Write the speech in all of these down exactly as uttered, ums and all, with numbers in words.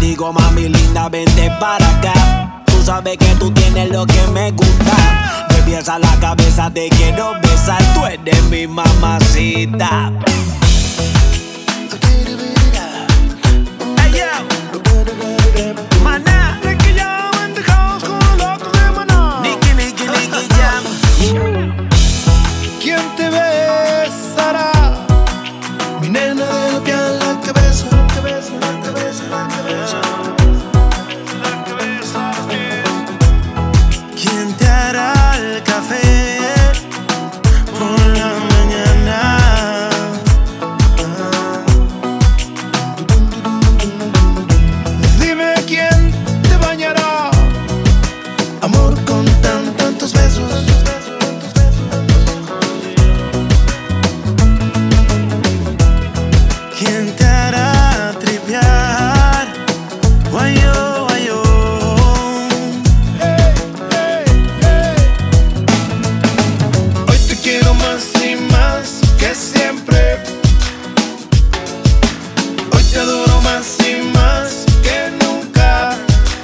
digo, mami linda, vente para acá. Tú sabes que tú tienes lo que me gusta. De pies a la cabeza te quiero besar. Tú eres mi mamacita. Hey, yo. Maná. Nicky Jam in the house con los locos de Maná. Nicky, Nicky, Nicky Jam. ¿Quién te besará? Mi nena de los pies a la cabeza, la cabeza, la cabeza, la cabeza, la cabeza, los pies. ¿Quién te hará el café por la mañana? Dime quién te bañará, amor, con tan tantos besos. ¿Quién te hará tripear? Guayo, guayo. Hey, hey, hey. Hoy te quiero más y más que siempre. Hoy te adoro más y más que nunca.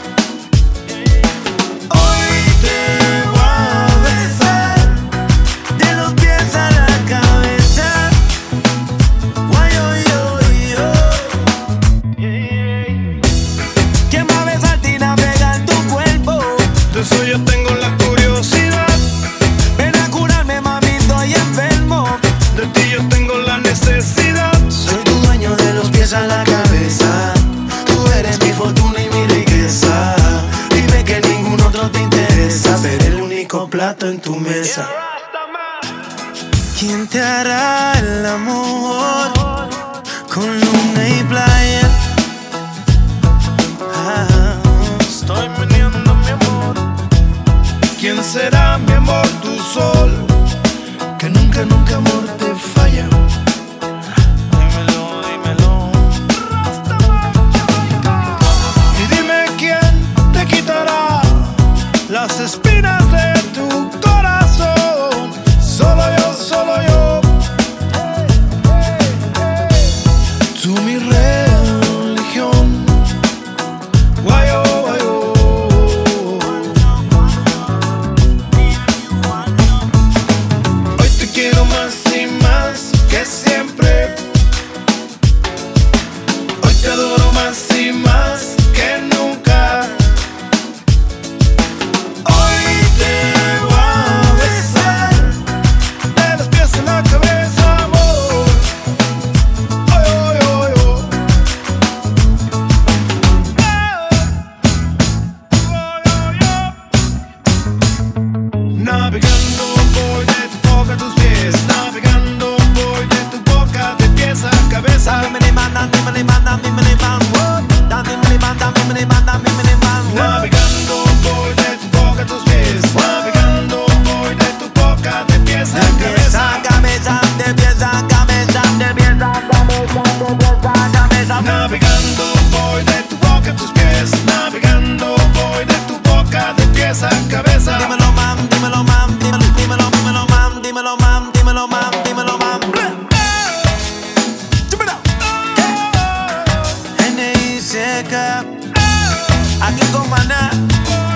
Hoy te voy a besar de los pies a la cabeza. Guayo, yo, yo. ¿Quién va a besarte y navegar tu cuerpo? De eso yo tengo la curiosidad. Ven a curarme, mami, estoy enfermo. De ti yo tengo la necesidad. Soy tu dueño de los pies a la cabeza. Tú eres mi fortuna y mi riqueza. Dime que ningún otro te interesa. Ser el único plato en tu mesa. ¿Quién te hará el amor con luna y playa? Ah, Estoy meneando mi amor. ¿Quién será mi amor? Tu sol, que nunca, nunca amor te falla. Dímelo, dímelo. Y dime quién te quitará las espinas de tu corazón. Solo yo, solo yo. Tú mi religión. Guayo, guayo. Hoy te quiero más y más que siempre. Hoy te adoro más y más que nunca. Hoy te voy a besar de los pies a la cabeza, amor. Ay, ay, ay, ay. Ay, ay, ay. Navegando voy de tu boca a tus pies. Navegando voy de tu boca de pies a cabeza. Dimini man, dan, dimini man, dan, dimini man, what? Dan, dimini man, dan, dimini man, dan, dimini man, what? Navegando voy de tu boca a tus pies. Navegando voy de tu boca de pies a De pies cabeza. a cabeza, de pies a cabeza, de pies a cabeza, de pies a cabeza. Navegando voy de tu boca a tus pies. Navegando voy de tu boca de pies a cabeza. Dímelo, mam, dímelo, mam, dímelo, dímelo, dímelo, mam, dímelo, mam, dímelo, mam, dímelo, mam. N I C K, aquí con Maná.